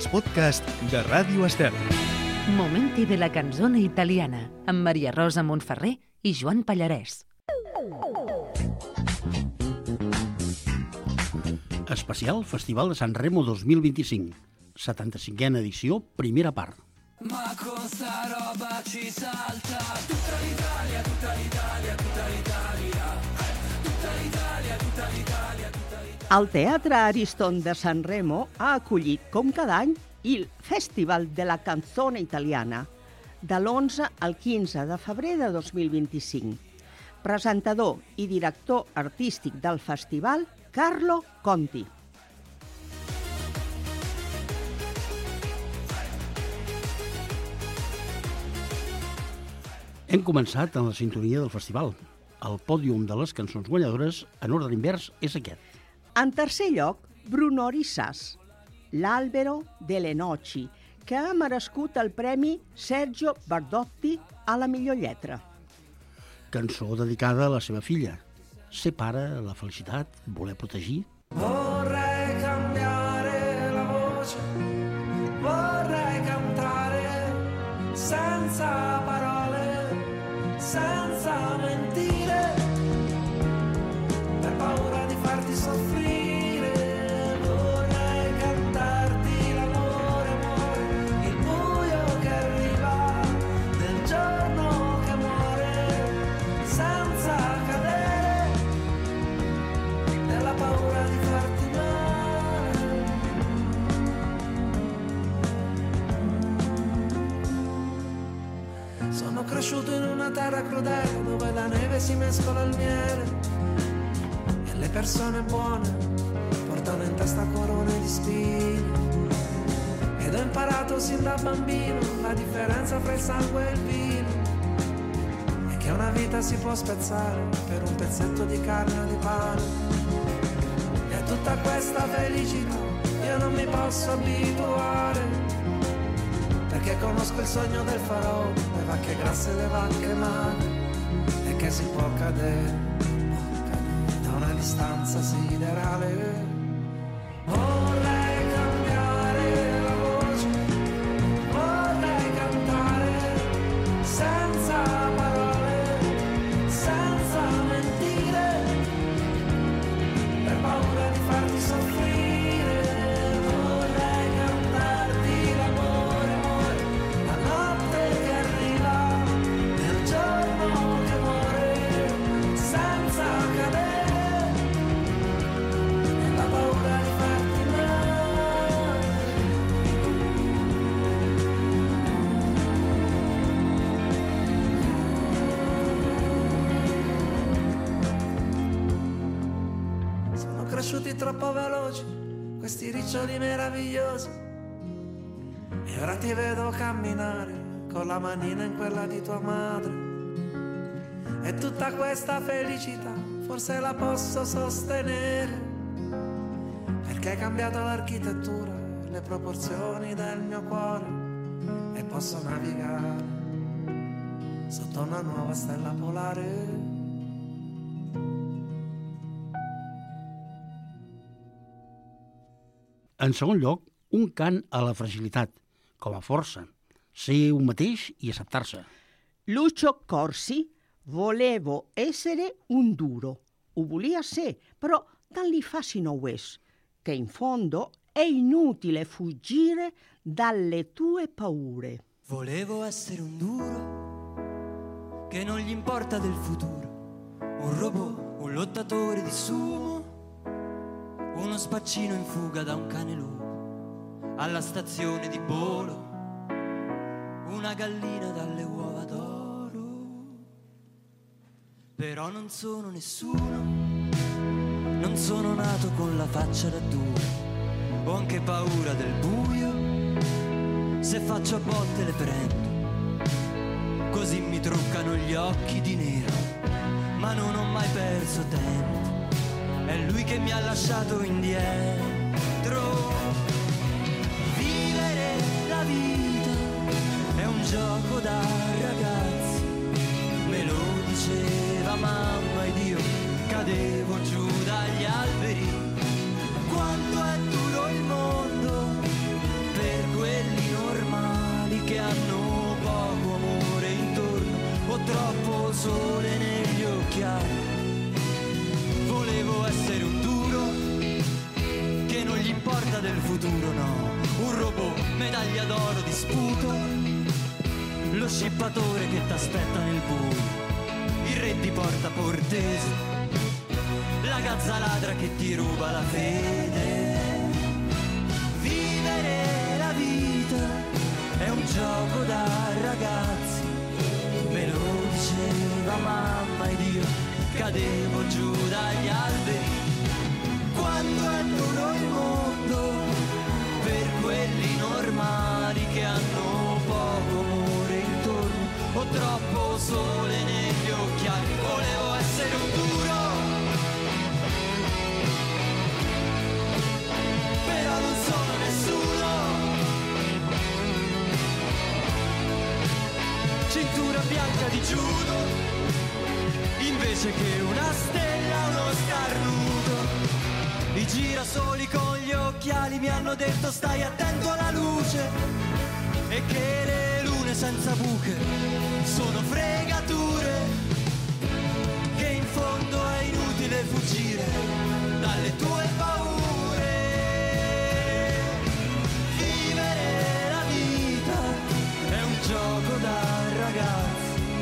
els podcasts de Ràdio Estel. Momenti de la canzone italiana amb Maria Rosa Montferrer i Joan Pallarès. Especial Festival de Sanremo 2025, 75a edició, primera part. Ma con sta roba ci salta tutta l'Italia, tutta l'Italia, tutta l'Italia, tutta l'Italia, tutta l'Italia, tutta l'Italia. El Teatre Ariston de Sanremo ha acollit, com cada any, il Festival de la Canzone Italiana, de l'11 al 15 de febrer de 2025. Presentador i director artístic del festival, Carlo Conti. Hem començat en la sintonia del festival. El pòdium de les cançons guanyadores, en ordre invers, és aquest. En tercer lloc, Bruno Risas, L'Albero delle Noci, que ha merescut el premi Sergio Bardotti a la millor lletra. Cançó dedicada a la seva filla. Ser pare, la felicitat, voler protegir. Vorrei cambiare la voce, vorrei cantare senza parole, senza mentire, per paura di farti soffrire. Vorrei cantarti l'amore, amore, il buio che arriva del giorno che muore, senza cadere nella paura di farti male. Sono cresciuto in una terra crudele dove la neve si mescola al miele e le persone buone portano in testa corone di spine. Ed ho imparato sin da bambino la differenza fra il sangue e il vino, e che una vita si può spezzare per un pezzetto di carne o di pane. E a tutta questa felicità io non mi posso abituare, perché conosco il sogno del faraone, le vacche grasse e le vacche magre, e che si può cadere da una distanza siderale. Vorrei cambiare la voce, vorrei cantare senza parole, senza mentire, per paura di farti soffrire. Vorrei cantarti l'amore, amore, la notte che arriva, nel giorno che muore, senza cadere nella paura di farti male. Sono cresciuti troppo veloci questi riccioli meravigliosi, e ora ti vedo camminare con la manina in quella di tua madre. E tutta questa felicità forse la posso sostenere, perché hai cambiato l'architettura, le proporzioni del mio cuore, e posso navigare sotto una nuova stella polare. En segon lloc, un cant a la fragilitat, com a força, ser un mateix i acceptar-se. Lucio Corsi, volevo essere un duro. Ho volia ser, però tant li fa si no ho és, che in fondo è inutile fuggire dalle tue paure. Volevo essere un duro che non gli importa del futuro, un robot, un lottatore di sumo, uno spaccino in fuga da un cane lupo alla stazione di Bolo, una gallina dalle uova d'oro. Però non sono nessuno, non sono nato con la faccia da duro, ho anche paura del buio, se faccio a botte le prendo, così mi truccano gli occhi di nero, ma non ho mai perso tempo, è lui che mi ha lasciato indietro. Vivere la vita è un gioco da ragazzi, me lo diceva mamma ed io cadevo giù dagli alberi. Quanto è duro il mondo per porta del futuro, no, un robot, medaglia d'oro di sputo, lo scippatore che t'aspetta nel buio, il re di Porta Portese, la gazza ladra che ti ruba la fede. Vivere la vita è un gioco da ragazzi, me lo diceva mamma ed io cadevo giù dagli alberi. Quando è duro il mondo per quelli normali che hanno poco amore intorno o troppo sole negli occhiali, volevo essere un duro, però non sono nessuno. Cintura bianca di judo invece che una stella, uno starnuto. I girasoli con gli occhiali mi hanno detto stai attento alla luce e che le lune senza buche sono fregature, che in fondo è inutile fuggire dalle tue paure. Vivere la vita è un gioco da ragazzi.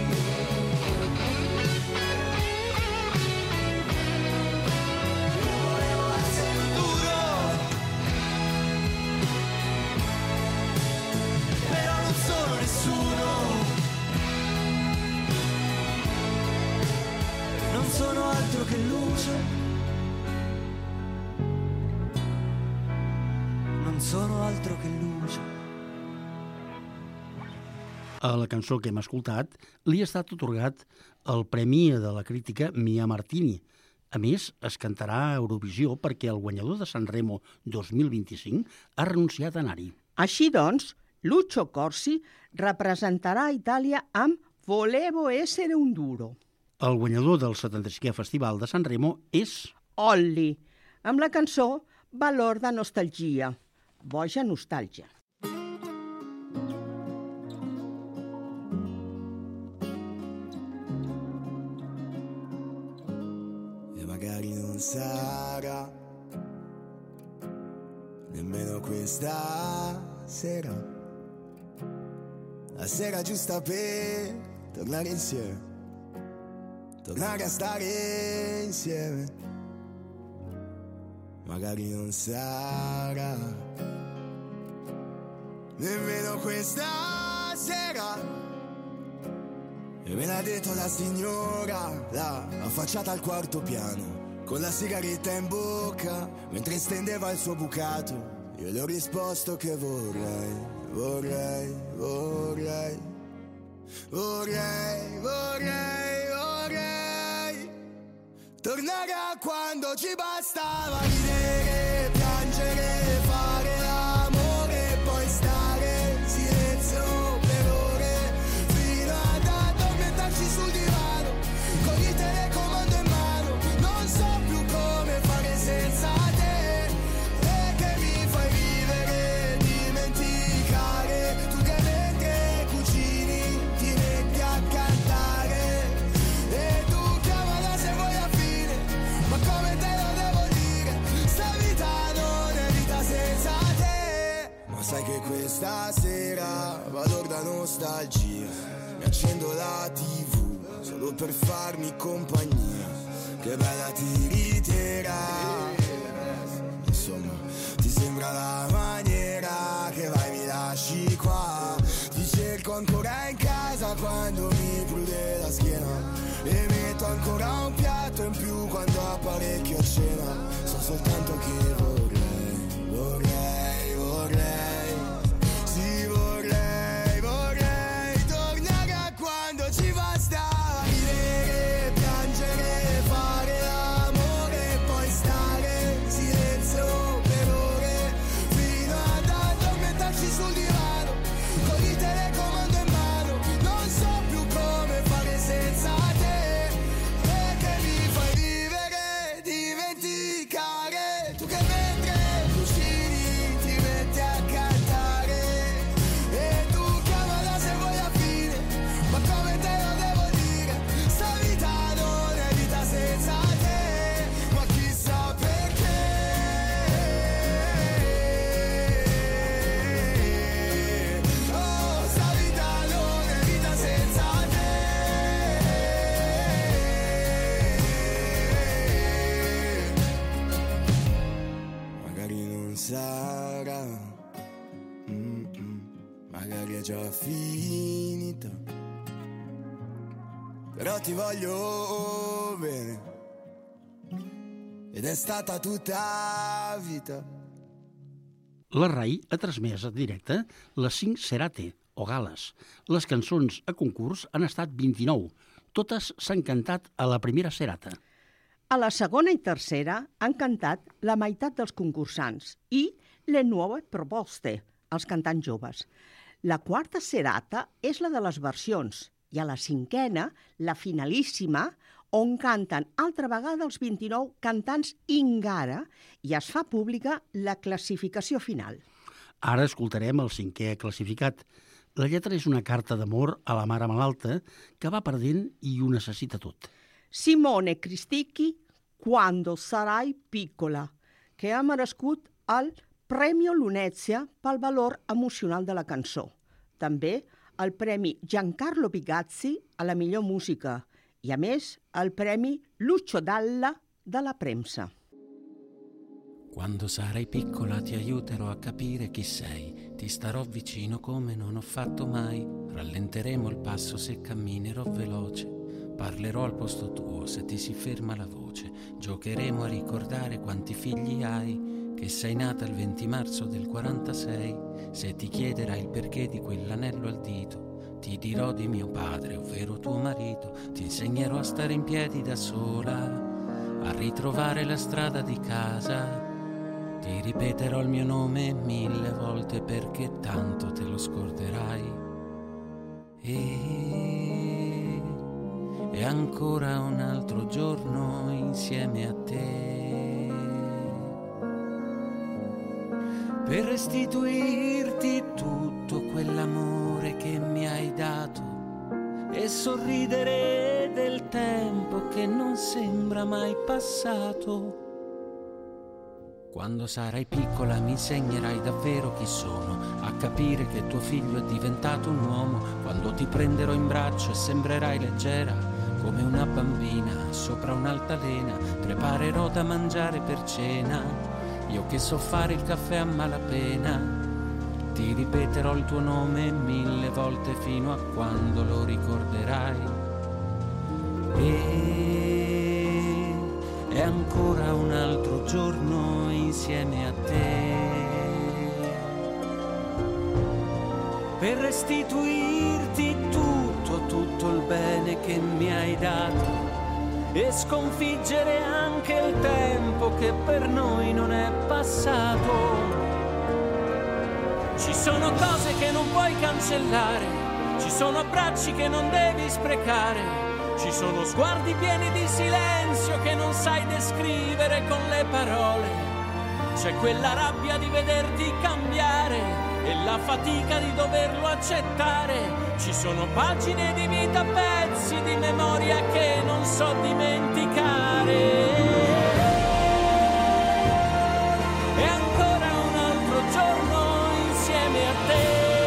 Non sono altro che luce, non sono altro che luce. A la cançó que hem escoltat li ha estat atorgat el Premi de la Crítica Mia Martini. A més, es cantarà a Eurovisió perquè el guanyador de Sanremo 2025 ha renunciat a anar-hi. Així doncs, Lucio Corsi representarà Itàlia amb Volevo essere un duro. El guanyador del 75è Festival de Sanremo és Olli, amb la cançó Valor de nostalgia, boja nostàlgia. E magari non sarà nemmeno questa sera, la sera giusta per tornare insieme, tornare a stare insieme. Magari non sarà nemmeno questa sera, e me l'ha detto la signora, là, affacciata al quarto piano, con la sigaretta in bocca, mentre stendeva il suo bucato. Io le ho risposto che vorrei, vorrei, vorrei, vorrei, vorrei, vorrei tornare a quando ci bastava ridere, piangere, fare l'amore e poi stare in silenzio per ore, fino ad addormentarci sul divano, con il telecomando in mano. Non so più come fare senza te, e che mi fai vivere, dimenticare, tu che mentre cucini ti metti a cantare, e tu chiamala se vuoi a fine, ma come te lo devo dire, sta vita non è vita senza te. Ma sai che questa sera vado da nostalgia, mi accendo la TV solo per farmi compagnia, che bella tiritera, insomma ti sembra la maniera che vai mi lasci qua, ti cerco ancora in casa quando mi prude la schiena, e metto ancora un piatto in più quando apparecchio a cena. So soltanto che vorrei, vorrei, vorrei, sì vorrei, vorrei tornare a quando ci bastava ridere, piangere, fare l'amore e poi stare in silenzio per ore, fino ad addormentarci sul divano, con il telecomando in mano. Non so più come fare senza te, e che mi fai vivere, dimenticare, tu che vedi sarà, magari è già finita, però ti voglio bene ed è stata tutta vita. La RAI ha transmès en directe les 5 Serate, o gales. Les cançons a concurs han estat 29. Totes s'han cantat a la primera serata. A la segona i tercera han cantat la meitat dels concursants i le nuove proposte, els cantants joves. La quarta serata és la de les versions i a la cinquena, la finalíssima, on canten altra vegada els 29 cantants Ingara i es fa pública la classificació final. Ara escoltarem el 5è classificat. La lletra és una carta d'amor a la mare malalta que va perdent i ho necessita tot. Simone Cristicchi, Quando sarai piccola, que ha merescut el Premio Lunezia pel valor emocional de la cançó. També el Premi Giancarlo Bigazzi a la millor música i, a més, el Premi Lucio Dalla de la premsa. Quando sarai piccola ti aiuterò a capire chi sei, ti starò vicino come non ho fatto mai, rallenteremo il passo se camminerò veloce, parlerò al posto tuo se ti si ferma la voce, giocheremo a ricordare quanti figli hai, che sei nata il 20 marzo del 46, se ti chiederai il perché di quell'anello al dito, ti dirò di mio padre, ovvero tuo marito, ti insegnerò a stare in piedi da sola, a ritrovare la strada di casa. Ti ripeterò il mio nome 1000 volte perché tanto te lo scorderai. E ancora un altro giorno insieme a te, per restituirti tutto quell'amore che mi hai dato e sorridere del tempo che non sembra mai passato. Quando sarai piccola mi insegnerai davvero chi sono, a capire che tuo figlio è diventato un uomo, quando ti prenderò in braccio e sembrerai leggera, come una bambina sopra un'altalena, preparerò da mangiare per cena, io che so fare il caffè a malapena, ti ripeterò il tuo nome 1000 volte fino a quando lo ricorderai. E ancora un altro giorno insieme a te, per restituirti tutto il bene che mi hai dato e sconfiggere anche il tempo che per noi non è passato. Ci sono cose che non puoi cancellare, ci sono abbracci che non devi sprecare, ci sono sguardi pieni di silenzio che non sai descrivere con le parole. C'è quella rabbia di vederti cambiare e la fatica di doverlo accettare. Ci sono pagine di vita, pezzi di memoria che non so dimenticare. E ancora un altro giorno insieme a te,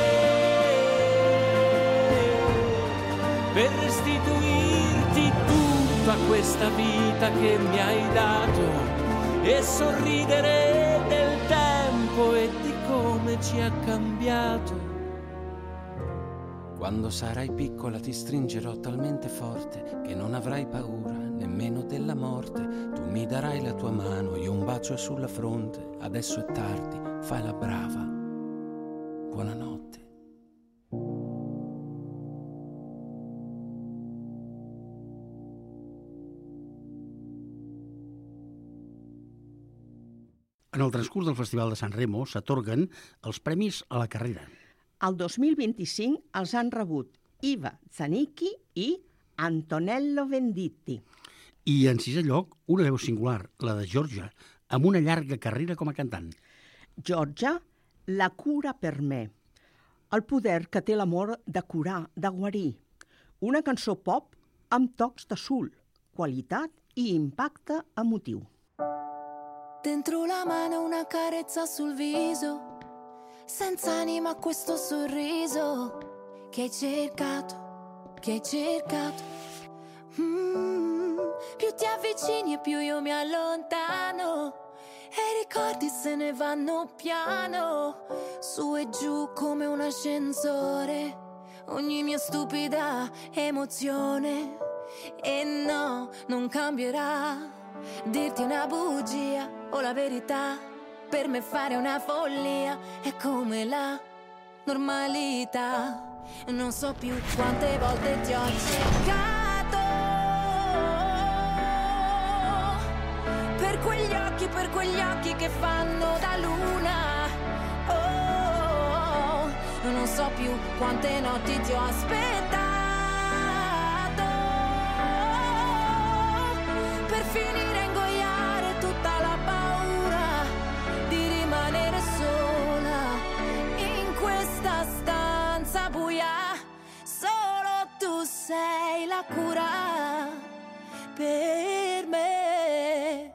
per restituirti tutta questa vita che mi hai dato e sorridere del tempo e di come ci ha cambiato. Quando sarai piccola ti stringerò talmente forte che non avrai paura nemmeno della morte. Tu mi darai la tua mano, io un bacio sulla fronte. Adesso è tardi, fai la brava. Buonanotte. En el transcurs del Festival de Sanremo s'atorguen els premis a la carrera. El 2025 els han rebut Iva Zanicchi i Antonello Venditti. I en sisè lloc, una veu singular, la de Giorgia, amb una llarga carrera com a cantant. Giorgia, La cura per me. El poder que té l'amor de curar, de guarir. Una cançó pop amb tocs de soul, qualitat i impacte emotiu. Dentro la mano una carezza sul viso, senza anima questo sorriso che hai cercato, che hai cercato. Più ti avvicini e più io mi allontano, e i ricordi se ne vanno piano, su e giù come un ascensore, ogni mia stupida emozione. E no, non cambierà, dirti una bugia o la verità, per me fare una follia è come la normalità. Non so più quante volte ti ho cercato, per quegli occhi che fanno da luna. Oh, non so più quante notti ti ho aspettato, per finire a ingoiare tutta la paura di rimanere sola in questa stanza buia. Solo tu sei la cura per me.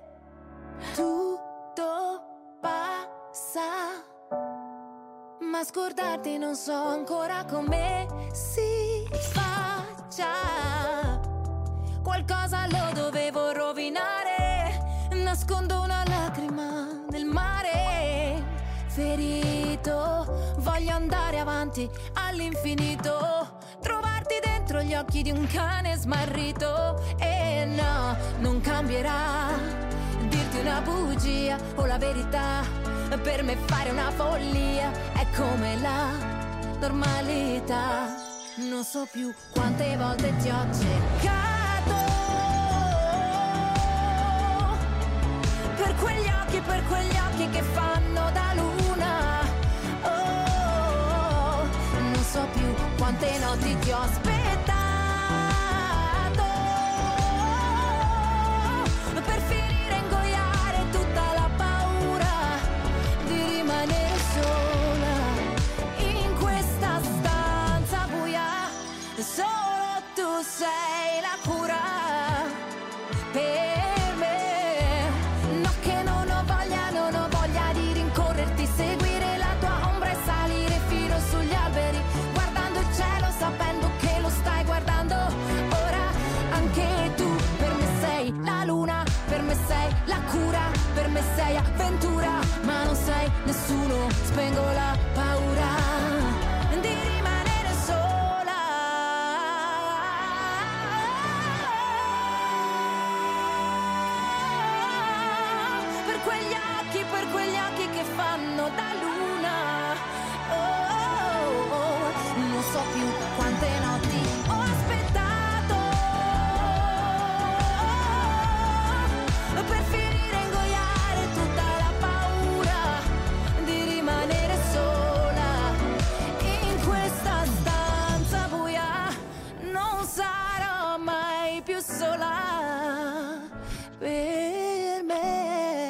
Tutto passa, ma scordarti non so ancora come si faccia. Qualcosa lo dovevo rovinare, nascondo una lacrima nel mare. Ferito, voglio andare avanti all'infinito, trovarti dentro gli occhi di un cane smarrito. E no, non cambierà, dirti una bugia o la verità, per me fare una follia è come la normalità. Non so più quante volte ti ho cercato, per quegli occhi che fanno da luna. Oh, non so più quante notti ti ho aspettato, per finire a ingoiare tutta la paura di rimanere sola in questa stanza buia. Solo tu sei la cura per me. No, che non ho voglia di rincorrerti, seguire la tua ombra e salire fino sugli alberi, guardando il cielo sapendo che lo stai guardando. Ora anche tu per me sei la luna, per me sei la cura, per me sei avventura, ma non sei nessuno. Spengo la paura di rimanere sola. Per quegli occhi che fanno da luna. Oh, non so più quante notti ho aspettato, per finire a ingoiare tutta la paura di rimanere sola in questa stanza buia. Non sarò mai più sola per me.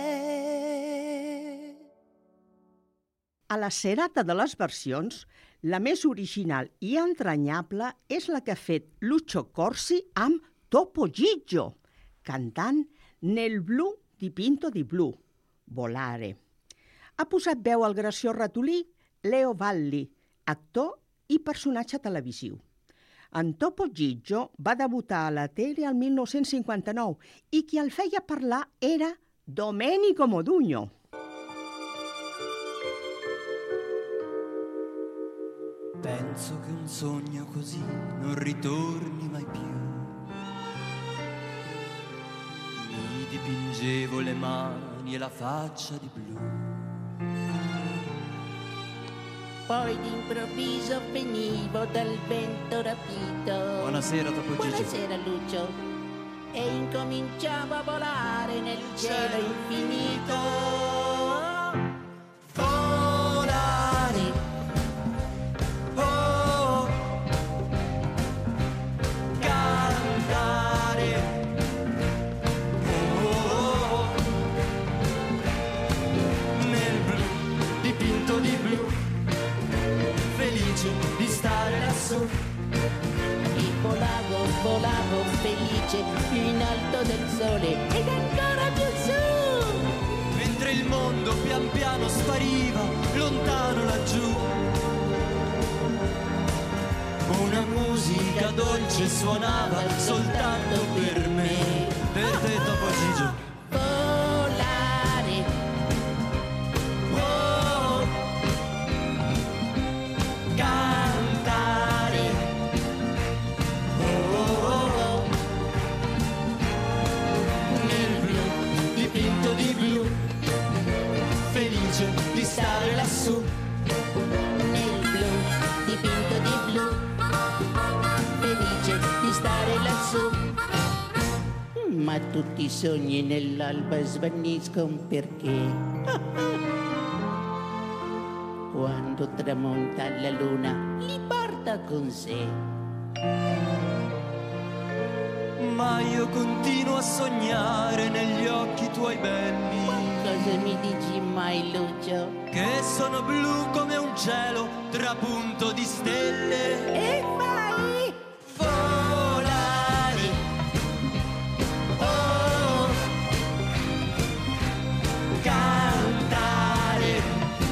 A la serata de les versions, la més original i entranyable és la que ha fet Lucio Corsi amb Topo Gigio, cantant Nel blu dipinto di blu, Volare. Ha posat veu al graciós ratolí Leo Valli, actor i personatge televisiu. En Topo Gigio va debutar a la tele el 1959 i qui el feia parlar era Domenico Modugno. Penso che un sogno così non ritorni mai più. Mi dipingevo le mani e la faccia di blu. Poi d'improvviso venivo dal vento rapito. Buonasera, Topo Gigio. Buonasera, Lucio. E incominciavo a volare nel cielo infinito. Di stare lassù. E volavo felice in alto del sole ed ancora più su, mentre il mondo pian piano spariva lontano laggiù. Una musica dolce suonava soltanto per me, per te, Topo Gigio. Volare, ma tutti i sogni nell'alba svaniscono perché quando tramonta la luna li porta con sé. Ma io continuo a sognare negli occhi tuoi belli. Cosa mi dici mai, Lucio? Che sono blu come un cielo trapunto di stelle. E vai volare. Oh, cantare.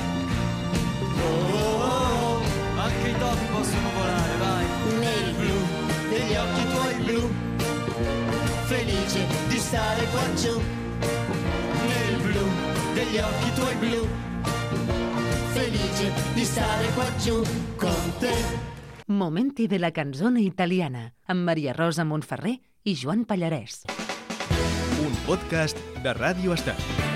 Oh, anche i topi possono volare, vai. nel blu Degli occhi tuoi blu, felice di stare qua giù. Nel blu degli occhi tuoi blu, felice di stare qua giù con te. Momenti de la canzone italiana amb Maria Rosa Montferrer i Joan Pallarès. Un podcast de Ràdio Estel.